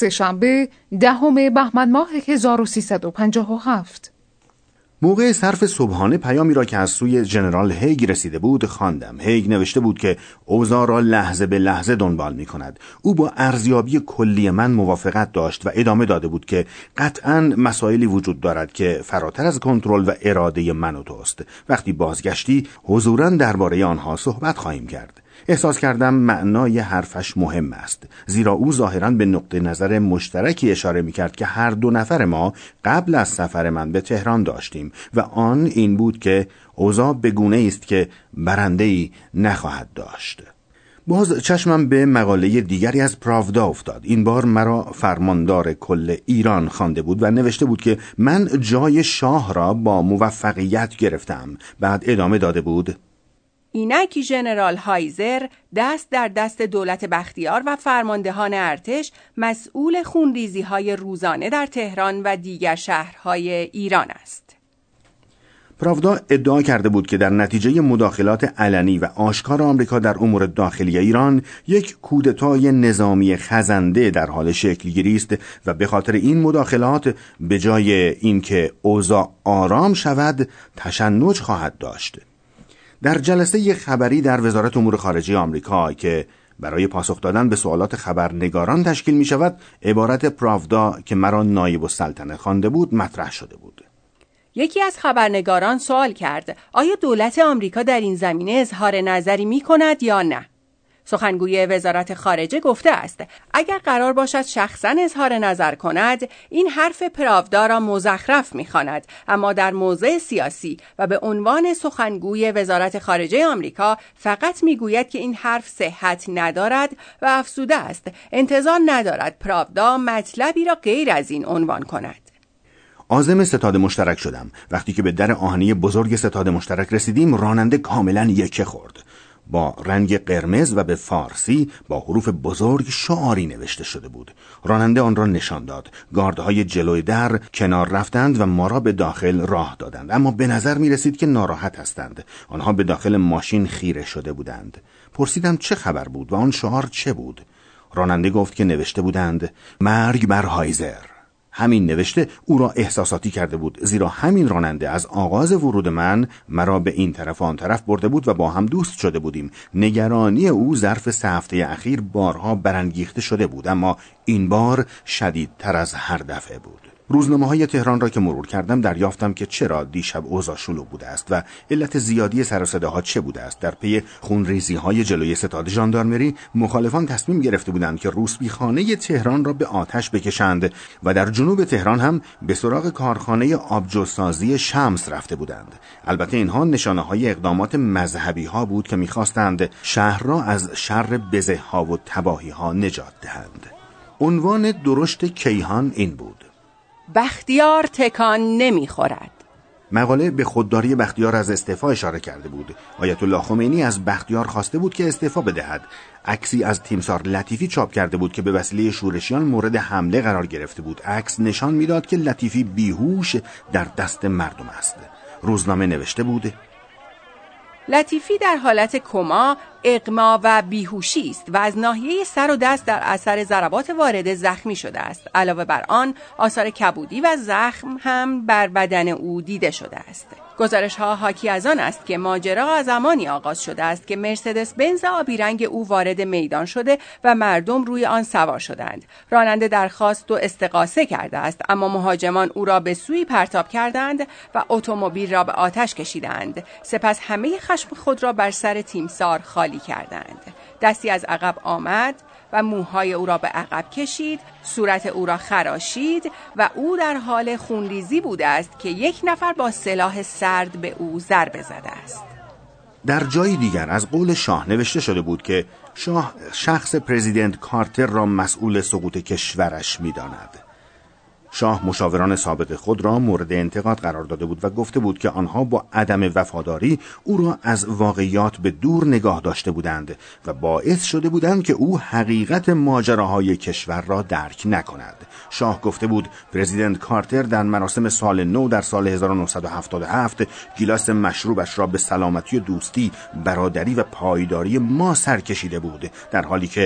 سه‌شنبه 10 بهمن ماه 1357. موقع صرف صبحانه پیامی را که از سوی ژنرال هیگ رسیده بود خواندم. هیگ نوشته بود که اوضاع را لحظه به لحظه دنبال می کند. او با ارزیابی کلی من موافقت داشت و ادامه داده بود که قطعاً مسائلی وجود دارد که فراتر از کنترل و اراده من و توست. وقتی بازگشتی حضوراً درباره آنها صحبت خواهیم کرد. احساس کردم معنای حرفش مهم است، زیرا او ظاهراً به نقطه نظر مشترکی اشاره می‌کرد که هر دو نفر ما قبل از سفر من به تهران داشتیم و آن این بود که اوضاع بگونه است که برنده‌ای نخواهد داشت. باز چشمم به مقاله دیگری از پراودا افتاد. این بار مرا فرماندار کل ایران خوانده بود و نوشته بود که من جای شاه را با موفقیت گرفتم. بعد ادامه داده بود: اینک ژنرال هایزر دست در دست دولت بختیار و فرماندهان ارتش مسئول خونریزی‌های روزانه در تهران و دیگر شهرهای ایران است. پراودا ادعا کرده بود که در نتیجه مداخلات علنی و آشکار آمریکا در امور داخلی ایران یک کودتای نظامی خزنده در حال شکلگیری است و به خاطر این مداخلات به جای اینکه اوضاع آرام شود تشنج خواهد داشت. در جلسه خبری در وزارت امور خارجه آمریکا که برای پاسخ دادن به سوالات خبرنگاران تشکیل می شود، عبارت پراودا که مرا نایب السلطنه خوانده بود مطرح شده بود. یکی از خبرنگاران سوال کرد: آیا دولت آمریکا در این زمینه اظهار نظری می کند یا نه؟ سخنگوی وزارت خارجه گفته است اگر قرار باشد شخصاً اظهار نظر کند این حرف پراودا را مزخرف می‌خواند، اما در موضع سیاسی و به عنوان سخنگوی وزارت خارجه آمریکا فقط میگوید که این حرف صحت ندارد و افزوده است انتظار ندارد پراودا مطلبی را غیر از این عنوان کند. عازم ستاد مشترک شدم. وقتی که به در آهنی بزرگ ستاد مشترک رسیدیم راننده کاملاً یکه خورد. با رنگ قرمز و به فارسی با حروف بزرگ شعاری نوشته شده بود. راننده آن را نشان داد. گاردهای جلوی در کنار رفتند و ما را به داخل راه دادند، اما به نظر می رسید که ناراحت هستند. آنها به داخل ماشین خیره شده بودند. پرسیدم چه خبر بود و آن شعار چه بود. راننده گفت که نوشته بودند مرگ بر هایزر. همین نوشته او را احساساتی کرده بود، زیرا همین راننده از آغاز ورود من مرا به این طرف و آن طرف برده بود و با هم دوست شده بودیم. نگرانی او ظرف 3 هفته اخیر بارها برانگیخته شده بود، اما این بار شدیدتر از هر دفعه بود. روزنامه‌های تهران را که مرور کردم دریافتم که چرا دیشب اوضاع شلوغ بوده است و علت زیادی سر و صداها چه بوده است. در پی خونریزی‌های جلوی ستاد ژاندارمری مخالفان تصمیم گرفته بودند که روسبیخانه تهران را به آتش بکشند و در جنوب تهران هم به سراغ کارخانه آبجوسازی شمس رفته بودند. البته اینها نشانه‌های اقدامات مذهبی‌ها بود که می‌خواستند شهر را از شر بزه‌ها و تباهی‌ها نجات دهند. عنوان درشت کیهان این بود: بختیار تکان نمیخورد. مقاله به خودداری بختیار از استعفا اشاره کرده بود. آیت الله خمینی از بختیار خواسته بود که استعفا بدهد. عکسی از تیمسار لطیفی چاپ کرده بود که به وسیله شورشیان مورد حمله قرار گرفته بود. عکس نشان میداد که لطیفی بیهوش در دست مردم است. روزنامه نوشته بود لطیفی در حالت کما، اغما و بیهوشی است و از ناحیه سر و دست در اثر ضربات وارده زخمی شده است. علاوه بر آن آثار کبودی و زخم هم بر بدن او دیده شده است. گزارش ها حاکی از آن است که ماجرا از زمانی آغاز شده است که مرسدس بنز آبی رنگ او وارد میدان شده و مردم روی آن سوار شدند. راننده درخواست و استغاثه کرده است، اما مهاجمان او را به سوی پرتاب کردند و اتومبیل را به آتش کشیدند. سپس همه خشم خود را بر سر تیمسار خالی کردند. دستی از عقب آمد و موهای او را به عقب کشید، صورت او را خراشید و او در حال خونریزی بوده است که یک نفر با سلاح سرد به او ضربه زده است. در جای دیگر از قول شاه نوشته شده بود که شاه شخص پرزیدنت کارتر را مسئول سقوط کشورش می‌داند. شاه مشاوران سابق خود را مورد انتقاد قرار داده بود و گفته بود که آنها با عدم وفاداری او را از واقعیات به دور نگاه داشته بودند و باعث شده بودند که او حقیقت ماجراهای کشور را درک نکند. شاه گفته بود پرزیدنت کارتر در مراسم سال نو در سال 1977 گیلاس مشروبش را به سلامتی و دوستی، برادری و پایداری ما سر کشیده بود، در حالی که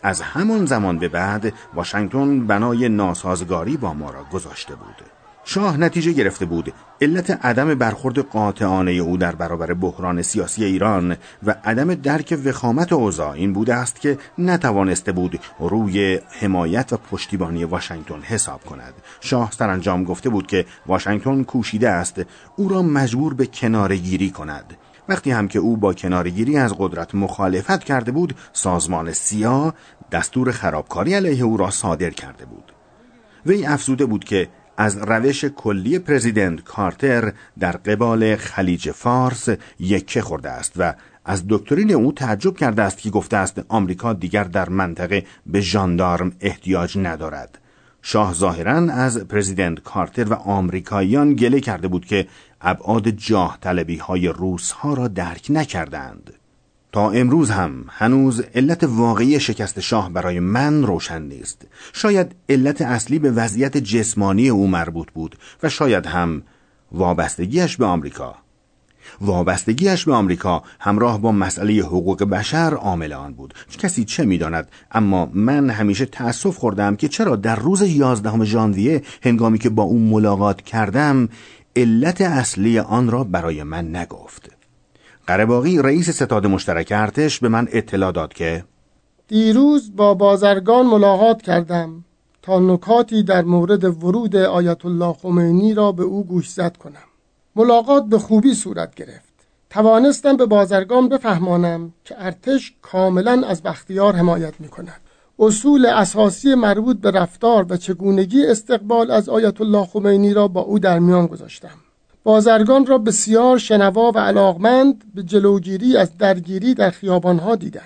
از همان زمان به بعد واشنگتن بنای ناسازگاری با ما را گذاشته بود. شاه نتیجه گرفته بود علت عدم برخورد قاطعانه او در برابر بحران سیاسی ایران و عدم درک وخامت اوضاع این بوده است که نتوانسته بود روی حمایت و پشتیبانی واشنگتن حساب کند. شاه سرانجام گفته بود که واشنگتن کوشیده است او را مجبور به کناره‌گیری کند. وقتی هم که او با کناره‌گیری از قدرت مخالفت کرده بود، سازمان سیا دستور خرابکاری علیه او را صادر کرده بود. وی افزوده بود که از روش کلی پرزیدنت کارتر در قبال خلیج فارس یکه خورده است و از دکترین او تعجب کرده است که گفته است آمریکا دیگر در منطقه به ژاندارم احتیاج ندارد. شاه ظاهراً از پرزیدنت کارتر و آمریکاییان گله کرده بود که ابعاد جاه طلبی های روس ها را درک نکردند. تا امروز هم هنوز علت واقعی شکست شاه برای من روشن نیست. شاید علت اصلی به وضعیت جسمانی او مربوط بود و شاید هم وابستگیش به آمریکا. وابستگیش به آمریکا همراه با مسئله حقوق بشر عامل آن بود. کسی چه می‌داند، اما من همیشه تأسف خوردم که چرا در روز 11 ژانویه هنگامی که با او ملاقات کردم علت اصلی آن را برای من نگفت. قره‌باقی رئیس ستاد مشترک ارتش به من اطلاع داد که دیروز با بازرگان ملاقات کردم تا نکاتی در مورد ورود آیت الله خمینی را به او گوشزد کنم. ملاقات به خوبی صورت گرفت. توانستم به بازرگان بفهمانم که ارتش کاملا از بختیار حمایت می کند. اصول اساسی مربوط به رفتار و چگونگی استقبال از آیت الله خمینی را با او در میان گذاشتم. بازرگان را بسیار شنوا و علاقمند به جلوگیری از درگیری در خیابانها دیدم.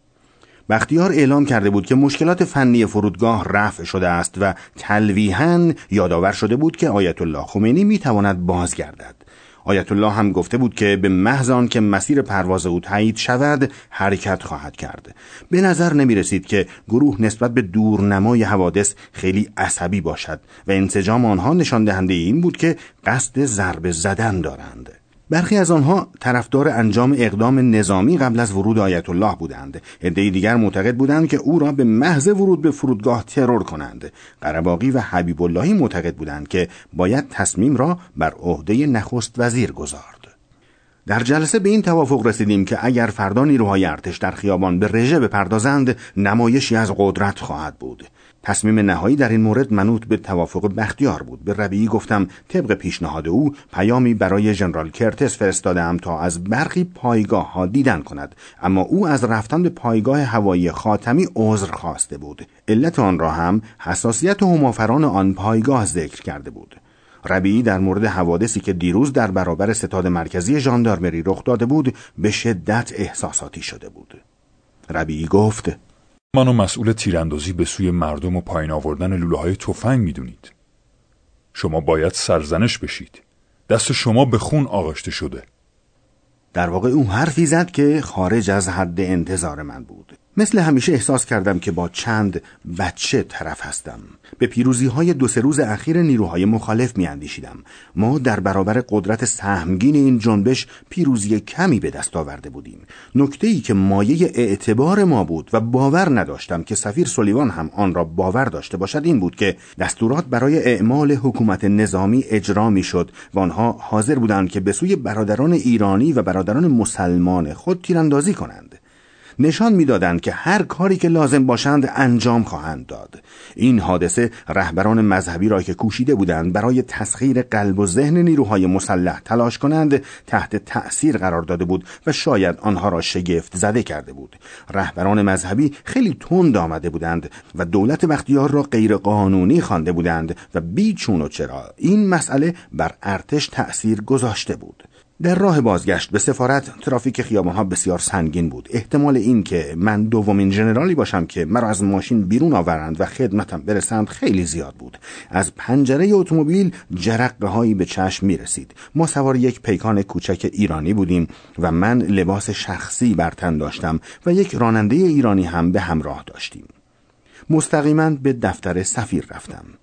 بختیار اعلام کرده بود که مشکلات فنی فرودگاه رفع شده است و تلویحاً یادآور شده بود که آیت الله خمینی میتواند بازگردد. آیت الله هم گفته بود که به محض آن که مسیر پرواز او تایید شود حرکت خواهد کرد. به نظر نمی رسید که گروه نسبت به دورنمای حوادث خیلی عصبی باشد و انسجام آنها نشان دهنده این بود که قصد ضربه زدن دارند. برخی از آنها طرفدار انجام اقدام نظامی قبل از ورود آیت الله بودند. عده‌ای دیگر معتقد بودند که او را به محض ورود به فرودگاه ترور کنند. قره‌باقی و حبیب اللهی معتقد بودند که باید تصمیم را بر عهده نخست وزیر گذارد. در جلسه به این توافق رسیدیم که اگر فردا نیروهای ارتش در خیابان به رژه بپردازند، نمایشی از قدرت خواهد بود. تصمیم نهایی در این مورد منوط به توافق بختیار بود. به ربیعی گفتم طبق پیشنهاد او پیامی برای ژنرال کرتس فرستادم تا از برخی پایگاه ها دیدن کند، اما او از رفتن به پایگاه هوایی خاتمی عذر خواسته بود. علت آن را هم حساسیت همافران آن پایگاه ذکر کرده بود. ربیعی در مورد حوادثی که دیروز در برابر ستاد مرکزی ژاندارمری رخ داده بود به شدت احساساتی شده بود. ربیعی گفت: منو مسئول تیراندازی به سوی مردم و پایین آوردن لوله‌های تفنگ میدونید. شما باید سرزنش بشید. دست شما به خون آغشته شده. در واقع او حرفی زد که خارج از حد انتظار من بود. مثل همیشه احساس کردم که با چند بچه طرف هستم. به پیروزی‌های 2-3 روز اخیر نیروهای مخالف می‌اندیشیدم. ما در برابر قدرت سهمگین این جنبش پیروزی کمی به دست آورده بودیم. نکته‌ای که مایه اعتبار ما بود و باور نداشتم که سفیر سولیوان هم آن را باور داشته باشد این بود که دستورات برای اعمال حکومت نظامی اجرا می‌شد و آنها حاضر بودند که به سوی برادران ایرانی و برادران مسلمان خود تیراندازی کنند. نشان می‌دادند که هر کاری که لازم باشند انجام خواهند داد. این حادثه رهبران مذهبی را که کوشیده بودند برای تسخیر قلب و ذهن نیروهای مسلح تلاش کنند تحت تأثیر قرار داده بود و شاید آنها را شگفت زده کرده بود. رهبران مذهبی خیلی تند آمده بودند و دولت بختیار را غیر قانونی خوانده بودند و بیچون و چرا این مسئله بر ارتش تأثیر گذاشته بود. در راه بازگشت به سفارت ترافیک خیابان‌ها بسیار سنگین بود. احتمال این که من دومین ژنرالی باشم که مرا از ماشین بیرون آورند و خدمتم برسند خیلی زیاد بود. از پنجره اتومبیل جرقه‌هایی به چشم می‌رسید. ما سوار یک پیکان کوچک ایرانی بودیم و من لباس شخصی بر تن داشتم و یک راننده ایرانی هم به همراه داشتیم. مستقیما به دفتر سفیر رفتم.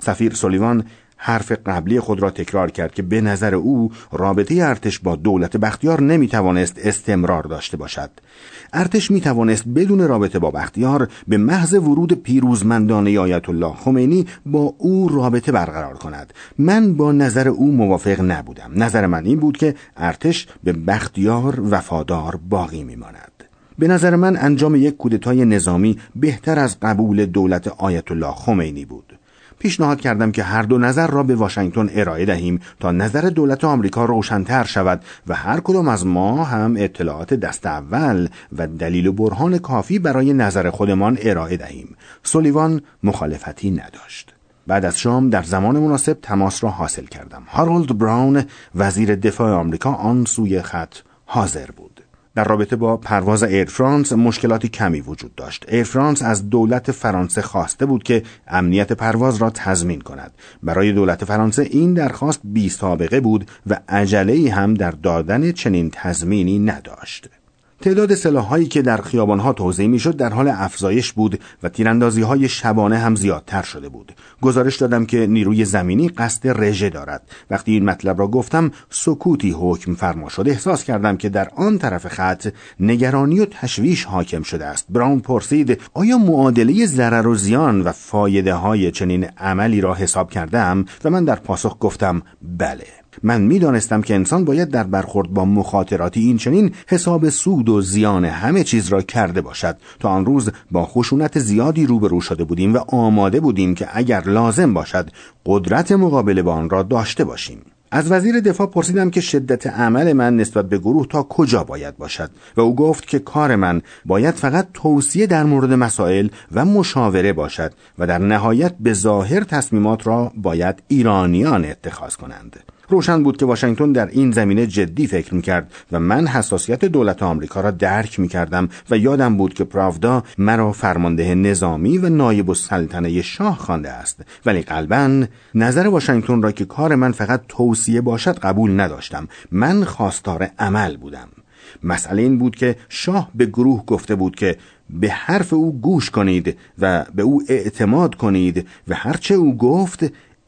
سفیر سولیوان حرف قبلی خود را تکرار کرد که به نظر او رابطه ارتش با دولت بختیار نمیتوانست استمرار داشته باشد. ارتش میتوانست بدون رابطه با بختیار به محض ورود پیروزمندانه آیت الله خمینی با او رابطه برقرار کند. من با نظر او موافق نبودم. نظر من این بود که ارتش به بختیار وفادار باقی میماند. به نظر من انجام یک کودتای نظامی بهتر از قبول دولت آیت الله خمینی بود. پیشنهاد کردم که هر دو نظر را به واشنگتن ارائه دهیم تا نظر دولت آمریکا روشن‌تر شود و هر کدام از ما هم اطلاعات دست اول و دلیل و برهان کافی برای نظر خودمان ارائه دهیم. سولیوان مخالفتی نداشت. بعد از شام در زمان مناسب تماس را حاصل کردم. هارولد براون وزیر دفاع آمریکا آن سوی خط حاضر بود. در رابطه با پرواز ایر فرانس مشکلاتی کمی وجود داشت. ایر فرانس از دولت فرانسه خواسته بود که امنیت پرواز را تضمین کند. برای دولت فرانسه این درخواست بی سابقه بود و عجله‌ای هم در دادن چنین تضمینی نداشت. تعداد سلاح‌هایی که در خیابان‌ها توزیع می‌شد در حال افزایش بود و تیراندازی‌های شبانه هم زیادتر شده بود. گزارش دادم که نیروی زمینی قصد رژه دارد. وقتی این مطلب را گفتم سکوتی حکم فرما شد. احساس کردم که در آن طرف خط نگرانی و تشویش حاکم شده است. براون پرسید آیا معادله ضرر و زیان و فایده‌های چنین عملی را حساب کردم؟ و من در پاسخ گفتم بله. من می‌دانستم که انسان باید در برخورد با مخاطراتی این چنین حساب سود و زیان همه چیز را کرده باشد. تا آن روز با خشونت زیادی روبرو شده بودیم و آماده بودیم که اگر لازم باشد قدرت مقابله با آن را داشته باشیم. از وزیر دفاع پرسیدم که شدت عمل من نسبت به گروه تا کجا باید باشد و او گفت که کار من باید فقط توصیه در مورد مسائل و مشاوره باشد و در نهایت به ظاهر تصمیمات را باید ایرانیان اتخاذ کنند. روشن بود که واشنگتن در این زمینه جدی فکر می‌کرد و من حساسیت دولت آمریکا را درک می‌کردم و یادم بود که پراودا مرا فرمانده نظامی و نایب السلطنه شاه خوانده است، ولی قلباً نظر واشنگتن را که کار من فقط توصیه باشد قبول نداشتم. من خواستار عمل بودم. مسئله این بود که شاه به گروه گفته بود که به حرف او گوش کنید و به او اعتماد کنید و هرچه او گفت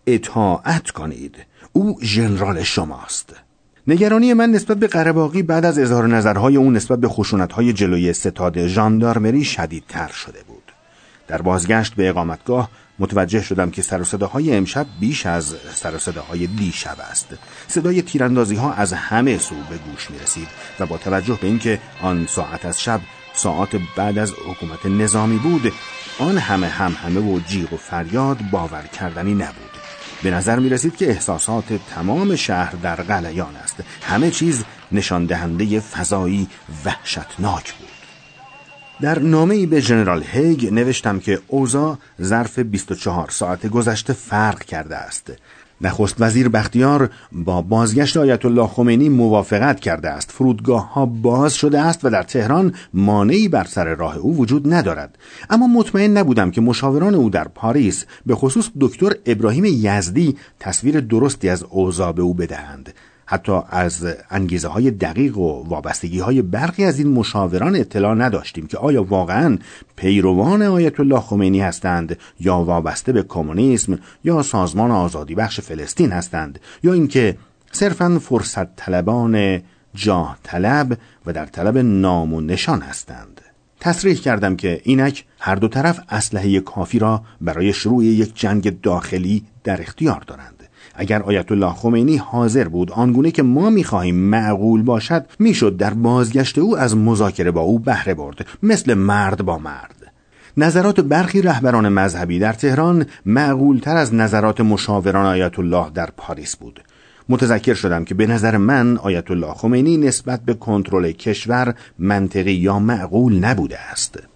اطاعت کنید. او ژنرال شماست. نگرانی من نسبت به قره‌باغی بعد از اظهار نظرهای او نسبت به خشونت‌های جلوی ستاد ژاندارمری شدیدتر شده بود. در بازگشت به اقامتگاه متوجه شدم که سر و صداهای امشب بیش از سر و صداهای دیشب است. صدای تیراندازی‌ها از همه سو به گوش می‌رسید و با توجه به اینکه آن ساعت از شب ساعت بعد از حکومت نظامی بود، آن همه و جیغ و فریاد باور کردنی نبود. به نظر می رسید که احساسات تمام شهر در غلیان است. همه چیز نشان دهنده فضایی وحشتناک بود. در نامه‌ای به ژنرال هیگ نوشتم که اوضاع ظرف 24 ساعت گذشته فرق کرده است. نخست وزیر بختیار با بازگشت آیت الله خمینی موافقت کرده است. فرودگاه‌ها باز شده است و در تهران مانعی بر سر راه او وجود ندارد. اما مطمئن نبودم که مشاوران او در پاریس به خصوص دکتر ابراهیم یزدی تصویر درستی از اوضاع به او بدهند. حتی از انگیزه‌های دقیق و وابستگی‌های برخی از این مشاوران اطلاع نداشتیم که آیا واقعاً پیروان آیت الله خمینی هستند یا وابسته به کمونیسم یا سازمان آزادی بخش فلسطین هستند یا اینکه صرفاً فرصت طلبان جاه طلب و در طلب نام و نشان هستند. تصریح کردم که اینک هر دو طرف اسلحه کافی را برای شروع یک جنگ داخلی در اختیار دارند. اگر آیت الله خمینی حاضر بود آنگونه که ما می‌خواهیم معقول باشد، میشد در بازگشت او از مذاکره با او بهره برد، مثل مرد با مرد. نظرات برخی رهبران مذهبی در تهران معقول‌تر از نظرات مشاوران آیت الله در پاریس بود. متذکر شدم که به نظر من آیت الله خمینی نسبت به کنترل کشور منطقی یا معقول نبوده است.